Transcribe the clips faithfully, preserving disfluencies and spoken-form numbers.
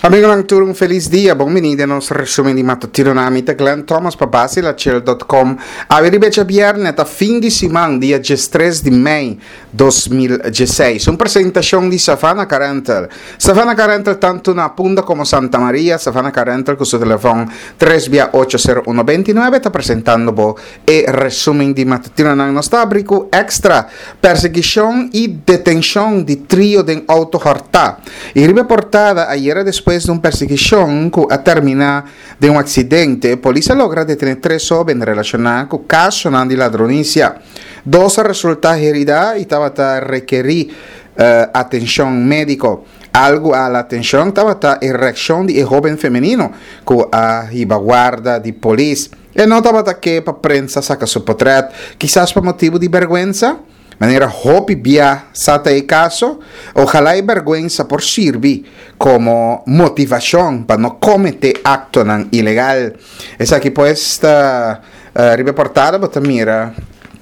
Amigo Langtur, un feliz dia, bem-vindo ao nosso resumo de matutino na Amita Glenn Thomas para base la Ciel ponto com. Averibeja viernes a fim de semana, dia três de maio de dois mil e dezesseis. Uma apresentação de Savannah Carental. Savannah Carental tanto na Punta como Santa Maria. Savannah Carental com seu telefone três oito zero um dois nove está apresentando o resumo de matutino na nosso abrigo extra. Perseguição e detenção de trio de auto horta. E reportada ayer depois de uma perseguição que a terminar de um acidente, a polícia logra detener três homens relacionados com o caso de ladronícia. Dois resultados heridos e estava a requerir uh, atenção médica. Algo à atenção estava a reação de um jovem feminino com a guarda de polícia. E não estava aqui para a prensa saca seu portrait, quizás por motivo de vergonha. Maneira hopi bia sata e caso, ojalá e vergüenza por servir como motivação para não cometer acto ilegal. Essa aqui pues está uh, reportada, mas mira,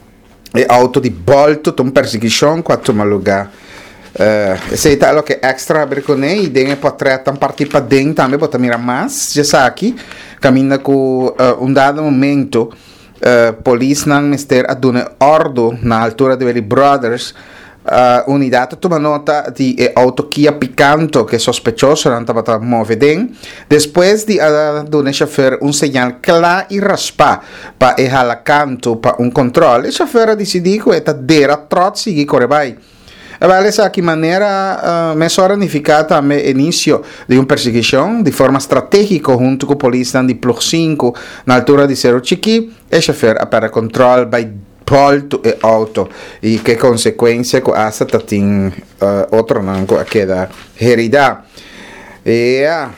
é auto de volta, uma perseguição com a toma lugar. Uh, esse é o que extra vergonha e tem portrait tam partir para dentro também, mas mira mais, já sabe aqui, caminha com uh, um dado momento. Uh, polícia não mister a dar ordem na altura de Belly Brothers a uh, unidade toma nota de eh, auto Kia Picanto que é sospechoso não estava a mover bem depois de uh, dar chofer um sinal claro e raspar para errar canto para um controle o chofer decidiu que está dera trote seguir corre vai. Vale essa que maneira uh, mesora unificada também início de uma perseguição de forma estratégica junto com a polícia de Plug cinco na altura de Cerro Chiqui e chofer para controle by volto e auto e que consequência com essa tem uh, outro não com aquela herida yeah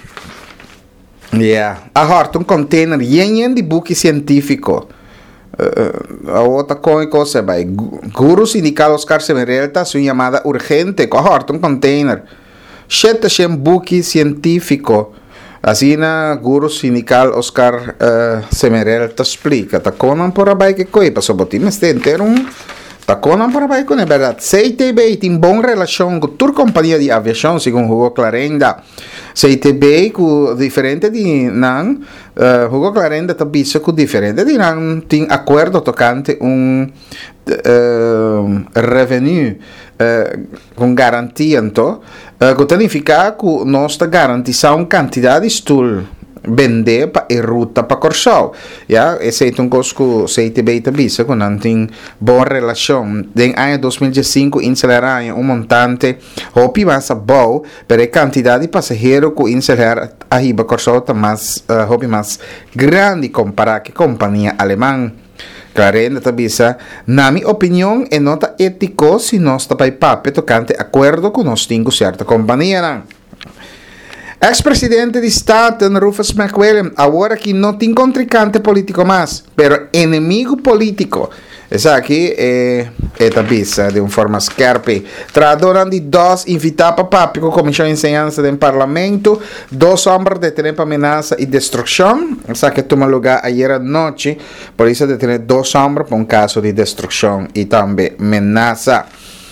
yeah a horta um container yen de buque científico. Uh, a outra coisa vai Guru Sindical Oscar Semerelta sua chamada urgente com a um container cheta sem buque científico assim na Guru Sindical Oscar uh, Semerelta explica tá conan por abai que coi passou botim este inteiro um tá conan por abai com é verdade C T B tem boa relação com toda companhia de aviação segundo Hugo Clarenda C T B com diferente de não uh, Hugo Clarenda também com diferente de não tem acordo tocante um uh, revenue uh, com garantia então uh, que significa que nós está garantizando quantidade de stool vender para a ruta para Corsol. Ja, esse é um coisa que o C T B também que não tem boa relação. Em ano dois mil e cinco, inselerar um montante hopi mais bom para a quantidade de passageiros que inselerar a riba Corsol está mais uh, hopi mais grande comparado com a companhia alemã. Clarenda também na minha opinião é nota ético se nós está para papel tocante acordo com nós temos certa companhia. Não? Ex-presidente de Estado, Rufus McWilliam, agora que não tem contrincante político mais, pero inimigo político. Essa aqui é, é também de uma forma scarpe. Tradora de dois invitados para a Comissão de Enseñança do Parlamento, dois homens detêm para ameaça e destruição. Essa que toma lugar ayer à noite, por isso detém dois homens para um caso de destruição e também ameaça.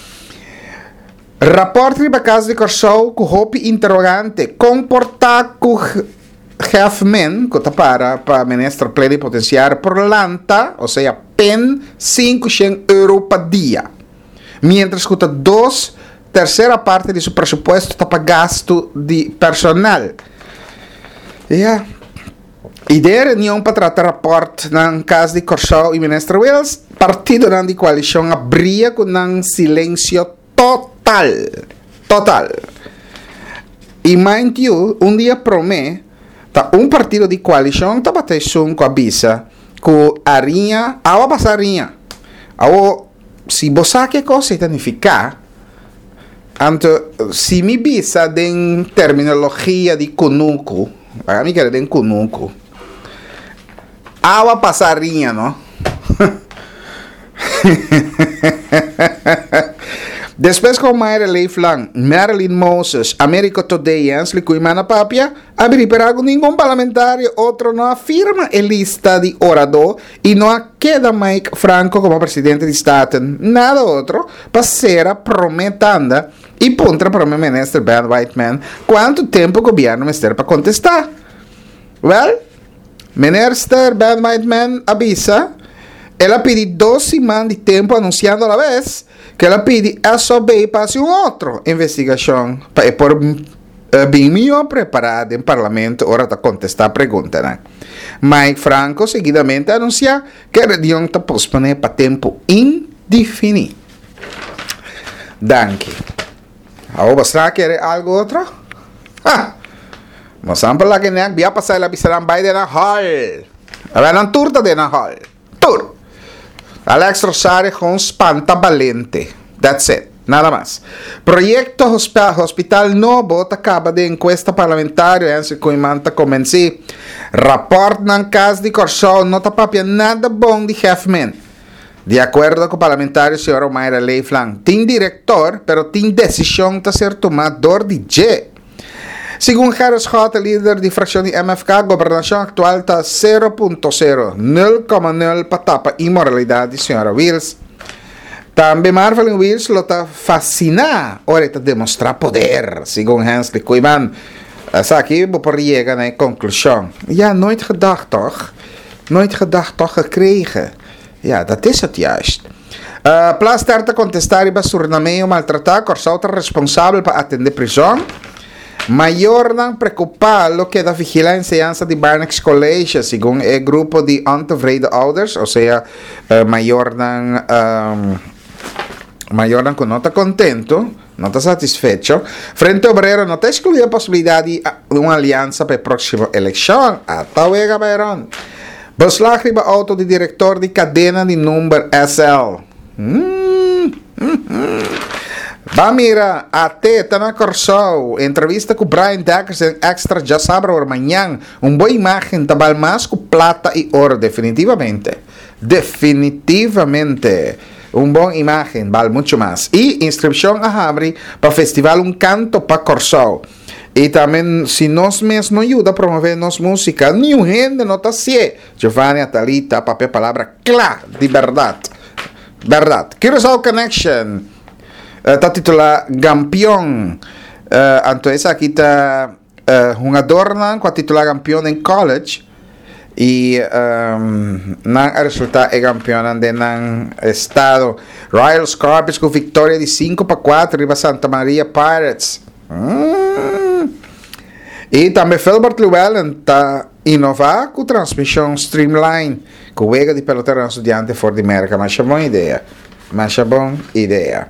Rapporto da casa de Corsol com hopi interrogante comportar com Hefman que está para para ministro plenipotenciário por lanta, ou seja, pen quinhentos euros por dia. Mientras que dois terceira parte de seu presupuesto está para gasto de personal. Yeah. Ideia reunião para tratar rapporto na casa de Corsol e ministro Wills, partido de coalição abria com um silêncio total. Total. E mind you, um dia promete, tá um partido de coalição tá batendo com a bisa, com a rinha, a passarinha. Ao se você quer coisa significa, então se me bisa den terminologia de conuco, a mim quer den conuco. A passarinha, não? Después con Mayra Leiflang, Marilyn Moses, America Today y Ansley Kuimana Papia, abrir algo ningún parlamentario, otro no afirma en lista de orador y no queda Mike Franco como presidente de Staten. Nada otro, pasera prometanda y punta para mi ministro Ben Whiteman, ¿cuánto tiempo el gobierno me para contestar? Well, minister Ben Whiteman avisa, él ha pedido dos semanas de tiempo anunciando a la vez que ela pede a sobe passe um outro investigação para por uh, bem melhor preparada em parlamento hora de contestar a pergunta, né? Mike Franco seguidamente anuncia que a reunião está posposta para tempo indefinido. Danke. Agora será que é algo outro? Ah, mas sempre lá que nem via passar lá bisaran Biden na hall. Agora não turta de na hall. Tur. Alex Rosario com espanta valente. That's it. Nada mais. Proyecto Hospital Novo acaba de encuesta parlamentar antes que o imanta comece. Rapport ng caso de Corsol não está papia nada bom de Hefman. De acordo com o parlamentar senhor Mayra Leiflang, tem diretor, pero tem decisão de ser tomador de J. Segundo Harris Hot, líder de fração de M F K, a governação atual está zero ponto zero, zero ponto zero para tapar a imoralidade de senhora Wills. Também Marvelin Wills lo está fascinado, ora está demonstrar poder, segundo Hensley Koeman. Essa aqui vou por chegar na conclusão. Ja, nooit gedacht toch? Nooit gedacht toch gekregen. Ja, dat is het juist. Uh, Plaats daar te contestar e surnameio maltratar, Corsol está responsável para atender prisão. Maior não preocupado que da vigilância enseñanza de Barnacks College, segundo o grupo de ontevreden ouders, ou seja, uh, maior não um, maior não não está contento, não está satisfecho. Frente Obrero não está excluída a possibilidade de uma aliança para a próxima eleição. Até o Gaberon. Beslag riba auto de diretor de cadena de número S L. Hum, hum, hum. Bamira, até tá na Corsol. Entrevista com Brian Deckers em Extra já sabe amanhã. Uma boa imagem da Balmas com plata e ouro, definitivamente. Definitivamente. Uma boa imagem, vale muito mais. E inscrição a abre para o festival Um Canto para Corsol. E também, se nós mesmos não ajudamos a promover nossa música, nenhum gente não está assim. Giovanni, Talita, papel, palavra, clara, de verdade. Verdade. Curaçao Connection. Está uh, titulado Campeão. Uh, então, essa aqui está uh, um adorno com a titular campeão em college. E um, não resulta é campeão no estado. Royal Scorpions com vitória de cinco para quatro riba Santa Maria Pirates. Hum. E também Filbert Llewellyn está inovar com transmissão streamline com o ega de pelotero estudiante for de América. Mas é boa ideia. Mas é boa ideia.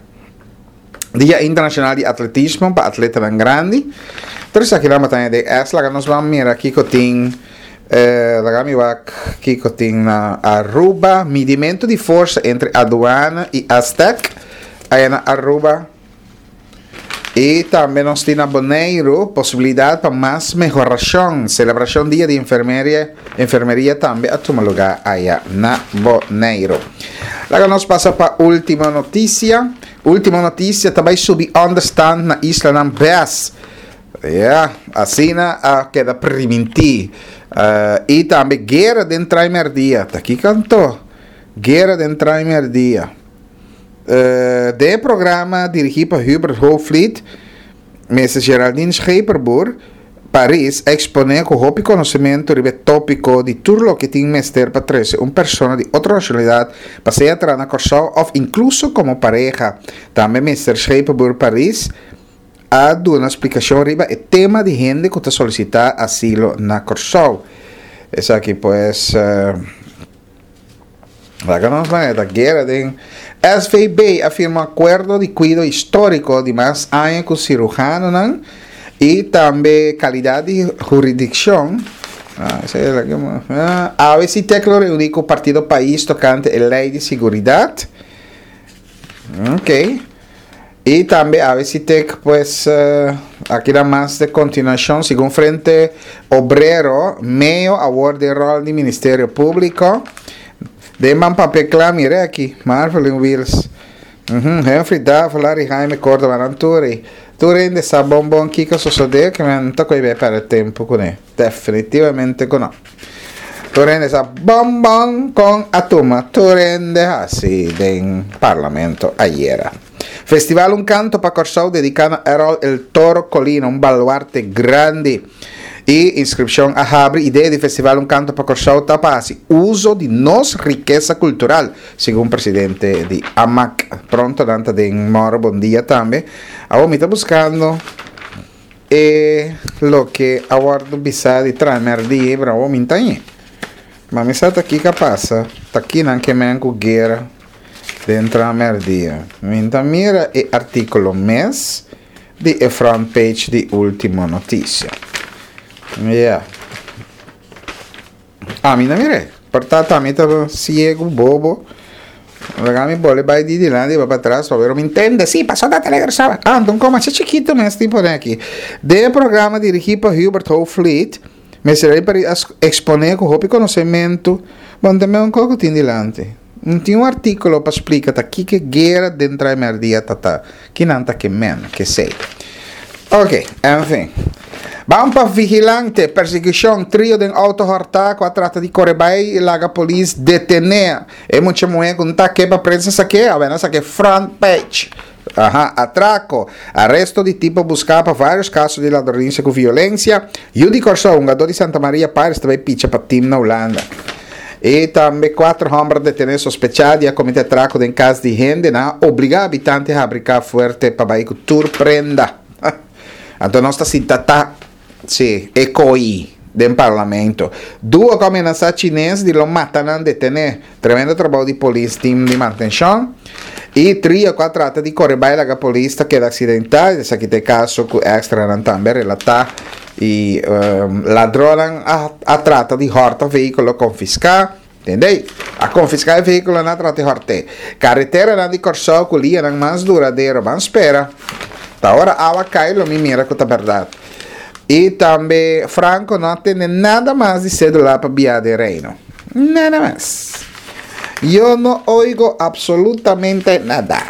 Dia Internacional de Atletismo para atleta bem grande. Terus aqui nós temos de essa, nós vamos mirar aqui que tem eh, kami aqui que tem na Aruba, medimento de força entre aduana e Aztec, aí na Aruba. E também nós temos na Bonaire possibilidade para mais melhoração, celebração dia de enfermeria, enfermeria também a tomar lugar aí na Bonaire. Agora nós passamos para a última notícia. Última notícia, também subi understand na isla ng Bass. Yeah, assim na uh, queda preventi. Uh, e também guerra de primeiro dia. Tá aqui cantou. Guerra de primeiro dia. Uh, de programa dirigido por Hubert Hoogvliet, mestre Geraldine Scheperboer, Paris, expone com o conhecimento do tópico de tudo que tem mestre para trazer uma pessoa de outra nacionalidade para ser entrar na Corsol ou incluso como pareja. Também mestre Scheperboer Paris a dar uma explicação sobre o tema de gente que está solicitando asilo na Corsol. Essa aqui, pues, uh, la da guerra de S V B afirma acordo de cuidado histórico de mais anos com o cirurgiano, não? E também qualidade de jurisdição. Ah, a V C T E C lo reúne com o Partido País tocante a lei de seguridade. Ok. E também a V C T E C, pues, uh, aqui dá mais de continuação, segundo Frente Obrero, meio award de rol do Ministério Público. De man papel claro, mire aqui, Marvelin Wills. Mhm, Humphrey da falare Jaime Cordova Nanturi. Tu rende sa bonbon kika sosode che non ta coi per tempo con e. Definitivamente con no. Tu rende sa bonbon con atuma. Tu rende así del Parlamento ayer. Festival Un Canto pa Corsau dedicado a Errol El Toro Colina, un baluarte grande. E inscrição a abre ideia de festival Um Canto para Corsau Tapasi, uso de nossa riqueza cultural, segundo o presidente de A M A C. Pronto, danta de moro, bom dia também. Agora me está buscando e lo que aguardo bisa de tramer de ebra o mintanhe. Mas me está aqui que passa, está aqui não que me encugueira dentro da merdia. Mintamira e articolo mês de front page de última notícia. Yeah. Ah, mi mire, portata mi estava ciego, bobo. Ragazzi, vuole vai di là, di va para atrás, ovvero mi intende? Sì, passò da telegrafava. Ah, non come c'è chiquito nel tipo aqui. Del programma dirigido por Hubert Hoffleet, mi serve per esponere con hopi conoscimento, ma também um pouco di dilante. Non tinha um articolo para explicar chi che guerra dentro a merdia tata, chi nanta che men, che sei. Ok, enfim. Vamos para vigilante, perseguição, trio de auto-horta, com a trata de Corebai e laga polícia detener. E muito moe com tá que para prensa saque, a ver, saque front page. Aha, atraco, arresto de tipo buscar para vários casos de ladronagem com violência. E o de Corsau, um gador de Santa Maria Pires também picha para time na Holanda. E também quatro homens detenidos sospechados a cometer atraco em casa de gente, na obrigar habitantes a abrigar forte para baixo surprenda. Então nossa cidade sì, e coi del Parlamento. Due comunità cinesi di lo matano detenere. Tremendo trabalho di polizia team di manutenzione. E tre o quattro atti di correbai la polizia che è accidentale. Se che caso extra non tambe relata i um, ladroni a, a tratta di horta veicolo confiscato. Entendei? A confiscar il veicolo na tratta di horte. Carretera na di Corsau con lì non mais duradeiro. Van spera. Da ora ava cai lo mi mira con la verdad. E também Franco não tem nada mais de celular para Bia de Reino. Nada mais. Eu não oigo absolutamente nada.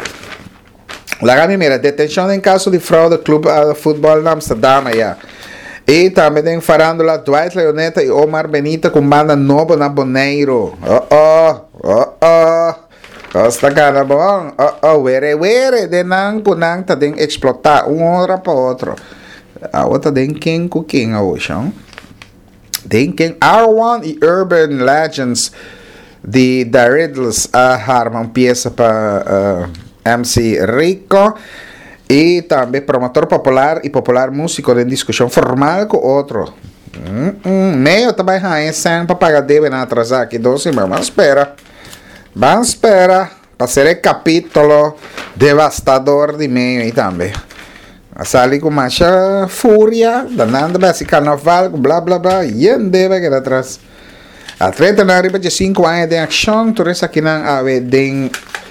La mira, detenção em caso de fraude do clube de futebol em Amsterdam. Yeah. E também tem farándola Dwight Leoneta e Omar Benita com banda nova na Boneiro. Oh oh, oh oh. Costa cara bom. Oh oh, were were. De nang kunang ta ding explotar uma hora para outra. A outra tem quem com quem hoje, hein? Tem quem R um e Urban Legends de The Riddles a armam peça para uh, M C Rico e também promotor popular e popular músico de discussão formal com outro. Mm -mm. Meio também há sem para pagar deve na atrasar aqui doce, mas vamos esperar. Vamos esperar para ser capítulo devastador de meio e também. Sali com marcha fúria, danando esse carnaval, blá blá blá, e deve que atrás. A treta na riba de cinco anos de ação, tu resta aqui na ave de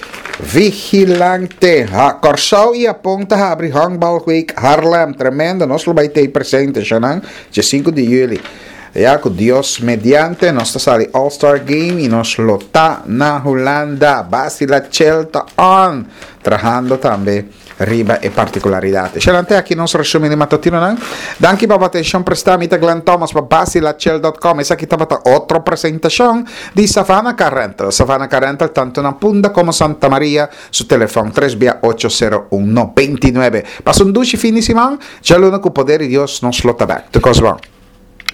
vigilante. A Corsau e a ponta abre Handball Week Harlem, tremendo, nós lo vai ter presente, já não? De cinco de julho. Ja, com Deus mediante, nós estamos no All-Star Game e nós lota na Holanda, Basila Celta on, trabajando também riba e particolaridade. C'è aqui nostro resume di mattino, no? Danke per l'attenzione prestata a Glenn Thomas per basilacel punto com e sa che tava altra presentazione di Savannah Carrental. Savannah Carrental tanto una punta come Santa Maria su telefono tre B otto zero uno due nove. Passo un duci finissimo, già l'unico potere di Dios non slota back. Tu cosa va?